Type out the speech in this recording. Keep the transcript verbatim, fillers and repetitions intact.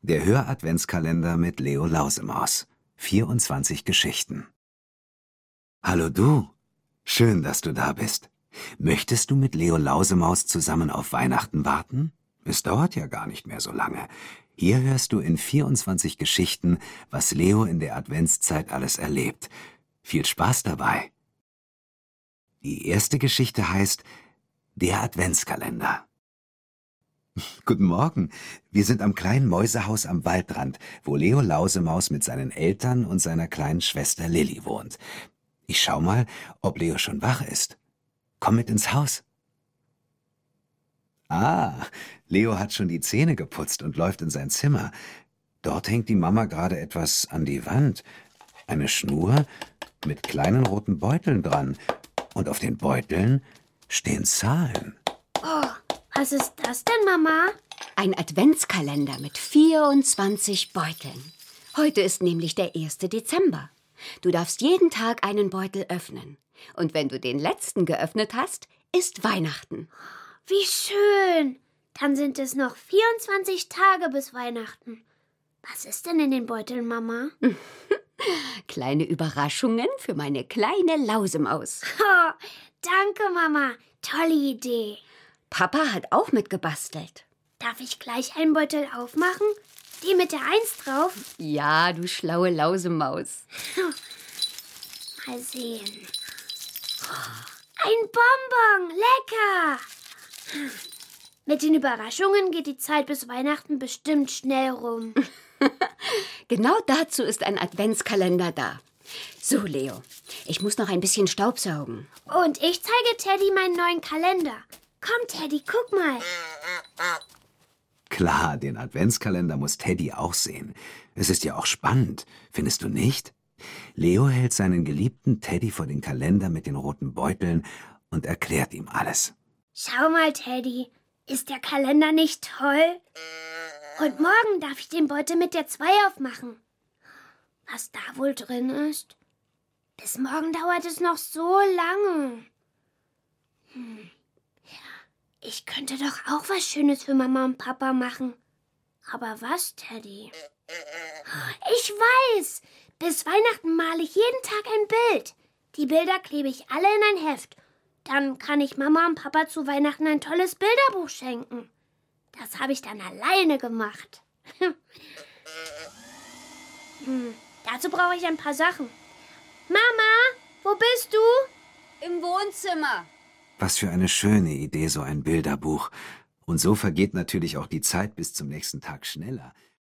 Der Hör-Adventskalender mit Leo Lausemaus. vierundzwanzig Geschichten. Hallo du, schön, dass du da bist. Möchtest du mit Leo Lausemaus zusammen auf Weihnachten warten? Es dauert ja gar nicht mehr so lange. Hier hörst du in vierundzwanzig Geschichten, was Leo in der Adventszeit alles erlebt. Viel Spaß dabei! Die erste Geschichte heißt Der Adventskalender. Guten Morgen, wir sind am kleinen Mäusehaus am Waldrand, wo Leo Lausemaus mit seinen Eltern und seiner kleinen Schwester Lilli wohnt. Ich schau mal, ob Leo schon wach ist. Komm mit ins Haus. Ah, Leo hat schon die Zähne geputzt und läuft in sein Zimmer. Dort hängt die Mama gerade etwas an die Wand. Eine Schnur mit kleinen roten Beuteln dran. Und auf den Beuteln stehen Zahlen. Oh, was ist das denn, Mama? Ein Adventskalender mit vierundzwanzig Beuteln. Heute ist nämlich der erste Dezember. Du darfst jeden Tag einen Beutel öffnen. Und wenn du den letzten geöffnet hast, ist Weihnachten. Wie schön! Dann sind es noch vierundzwanzig Tage bis Weihnachten. Was ist denn in den Beuteln, Mama? Kleine Überraschungen für meine kleine Lausemaus. Oh, danke, Mama. Tolle Idee. Papa hat auch mitgebastelt. Darf ich gleich einen Beutel aufmachen? Die mit der Eins drauf? Ja, du schlaue Lausemaus. Mal sehen. Ein Bonbon, lecker! Mit den Überraschungen geht die Zeit bis Weihnachten bestimmt schnell rum. Genau dazu ist ein Adventskalender da. So, Leo, ich muss noch ein bisschen staubsaugen. Und ich zeige Teddy meinen neuen Kalender. Komm, Teddy, guck mal. Klar, den Adventskalender muss Teddy auch sehen. Es ist ja auch spannend, findest du nicht? Leo hält seinen geliebten Teddy vor den Kalender mit den roten Beuteln und erklärt ihm alles. Schau mal, Teddy, ist der Kalender nicht toll? Und morgen darf ich den Beutel mit der Zwei aufmachen. Was da wohl drin ist? Bis morgen dauert es noch so lange. Hm. Ich könnte doch auch was Schönes für Mama und Papa machen. Aber was, Teddy? Ich weiß! Bis Weihnachten male ich jeden Tag ein Bild. Die Bilder klebe ich alle in ein Heft. Dann kann ich Mama und Papa zu Weihnachten ein tolles Bilderbuch schenken. Das habe ich dann alleine gemacht. hm, dazu brauche ich ein paar Sachen. Mama, wo bist du? Im Wohnzimmer. Was für eine schöne Idee, so ein Bilderbuch. Und so vergeht natürlich auch die Zeit bis zum nächsten Tag schneller.